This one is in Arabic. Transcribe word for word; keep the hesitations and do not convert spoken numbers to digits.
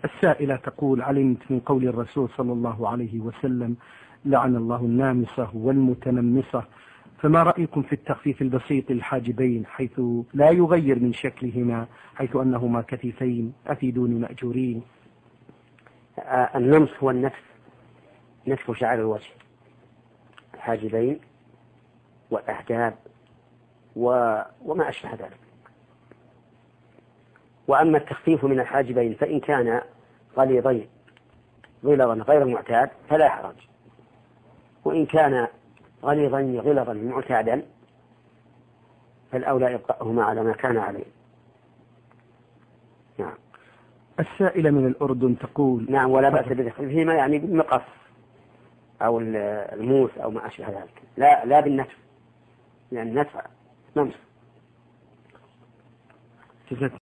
السائلة تقول: علمت من قول الرسول صلى الله عليه وسلم: لعن الله النامصة والمتنمصة، فما رأيكم في التخفيف البسيط للحاجبين حيث لا يغير من شكلهما، حيث أنهما كثيفين؟ أفيدوني مأجورين. النمص هو النفس، نفس شعر الوجه، الحاجبين والأحجاب و... وما أشبه ذلك. وأما التخفيف من الحاجبين فإن كان غليظين غلظا غير معتاد فلا حرج، وإن كان غليظا غلظا معتادا فالأولى إبقاؤهما على ما كان عليه. نعم. السائلة من الأردن تقول: نعم، ولا بأس بتخفيفهما يعني بالمقص أو الموس أو ما أشبه ذلك، لا لا بالنتف، لأن النتف نمص.